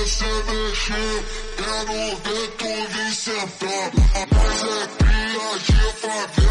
se deje, quero ver tu licença. Mas é cria de favela.